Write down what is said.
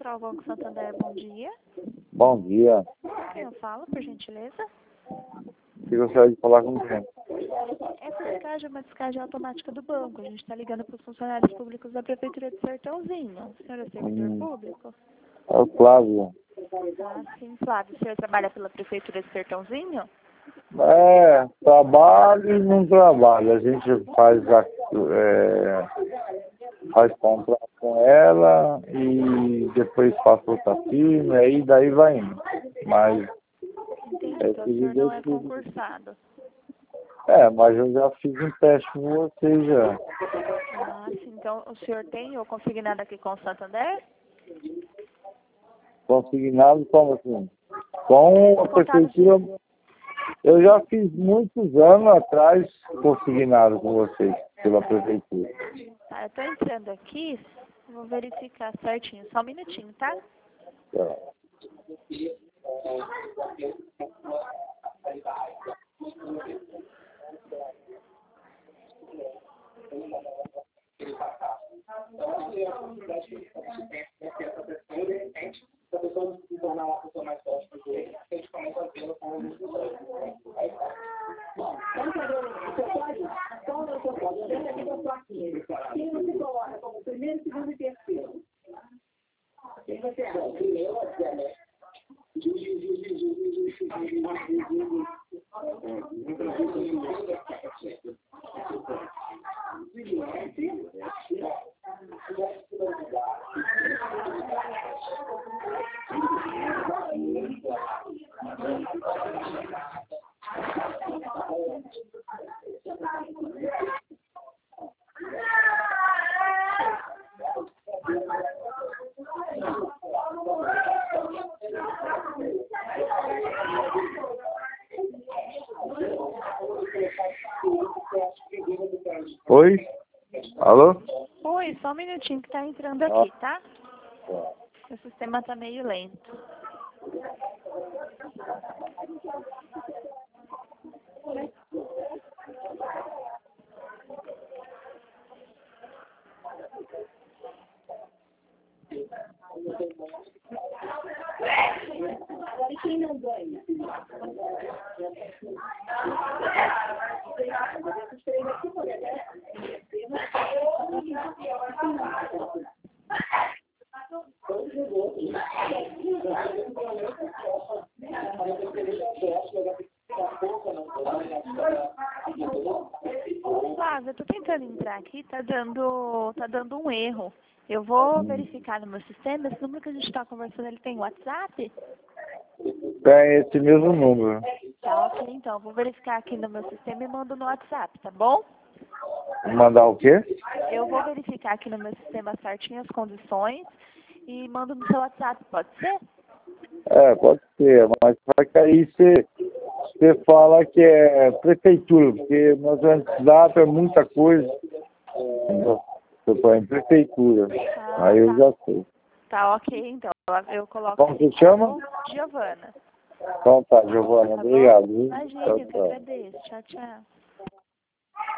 Central Banco Santander, bom dia. Bom dia. Quem eu falo, por gentileza? Se gostaria de falar com quem? Essa descagem é uma descagem automática do banco. A gente está ligando para os funcionários públicos da Prefeitura de Sertãozinho. O senhor é servidor público? É o Flávio. Ah, sim, Flávio. O senhor trabalha pela Prefeitura de Sertãozinho? Trabalho e não trabalho. A gente faz contrato com ela e depois passa outra firma, e aí daí vai indo. Mas Entendi, então o senhor não é concursado. mas eu já fiz um teste com você já. Ah, sim. Então o senhor tem o consignado aqui com o Santander? Consignado como assim? Com a prefeitura. Eu já fiz muitos anos atrás consignado com vocês, pela prefeitura. Tá, eu estou entrando aqui, vou verificar certinho. Só um minutinho, tá? Tá. Oi? Alô? Oi, só um minutinho que tá entrando aqui, tá? O sistema tá meio lento. Flávio, eu tô tentando entrar aqui, tá dando um erro. Eu vou verificar no meu sistema. Esse número que a gente tá conversando, ele tem WhatsApp? Tem esse mesmo número. Tá, ok, então. Vou verificar aqui no meu sistema e mando no WhatsApp, tá bom? Mandar o quê? Eu vou verificar aqui no meu sistema certinho as condições e mando no seu WhatsApp, pode ser? Pode ser, mas só que aí você fala que é prefeitura, porque no WhatsApp é muita coisa. Você põe em prefeitura. Aí eu já sei. Tá, ok, então. Eu coloco. Como você chama? Giovana. Então tá, Giovana, Tá obrigado. bom? Imagina, eu que agradeço. Tchau, tchau.